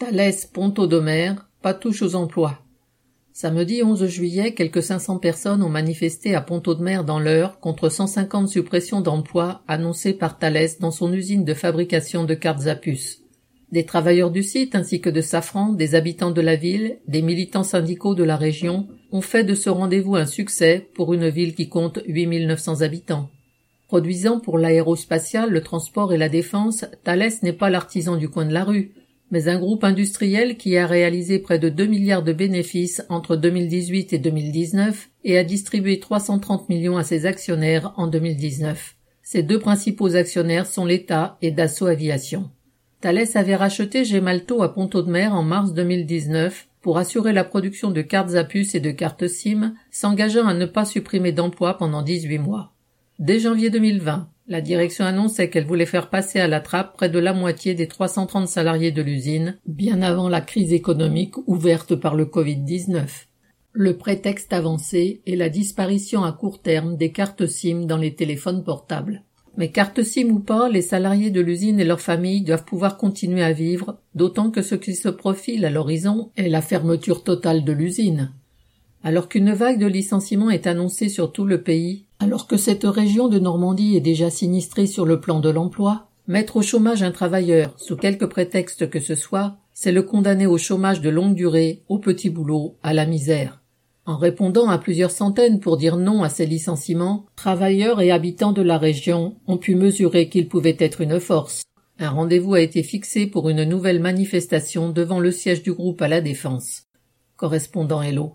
Thalès Pont-Audemer, pas touche aux emplois. Samedi 11 juillet, quelques 500 personnes ont manifesté à Pont-Audemer dans l'Eure contre 150 suppressions d'emplois annoncées par Thalès dans son usine de fabrication de cartes à puces. Des travailleurs du site ainsi que de Safran, des habitants de la ville, des militants syndicaux de la région ont fait de ce rendez-vous un succès pour une ville qui compte 8 900 habitants. Produisant pour l'aérospatial, le transport et la défense, Thalès n'est pas l'artisan du coin de la rue, mais un groupe industriel qui a réalisé près de 2 milliards de bénéfices entre 2018 et 2019 et a distribué 330 millions à ses actionnaires en 2019. Ses deux principaux actionnaires sont l'État et Dassault Aviation. Thalès avait racheté Gemalto à Pont-Audemer en mars 2019 pour assurer la production de cartes à puces et de cartes SIM, s'engageant à ne pas supprimer d'emplois pendant 18 mois. Dès janvier 2020, la direction annonçait qu'elle voulait faire passer à la trappe près de la moitié des 330 salariés de l'usine, bien avant la crise économique ouverte par le Covid-19. Le prétexte avancé est la disparition à court terme des cartes SIM dans les téléphones portables. Mais cartes SIM ou pas, les salariés de l'usine et leurs familles doivent pouvoir continuer à vivre, d'autant que ce qui se profile à l'horizon est la fermeture totale de l'usine. Alors qu'une vague de licenciements est annoncée sur tout le pays, alors que cette région de Normandie est déjà sinistrée sur le plan de l'emploi, mettre au chômage un travailleur, sous quelque prétexte que ce soit, c'est le condamner au chômage de longue durée, au petit boulot, à la misère. En répondant à plusieurs centaines pour dire non à ces licenciements, travailleurs et habitants de la région ont pu mesurer qu'ils pouvaient être une force. Un rendez-vous a été fixé pour une nouvelle manifestation devant le siège du groupe à la Défense. Correspondant Hello.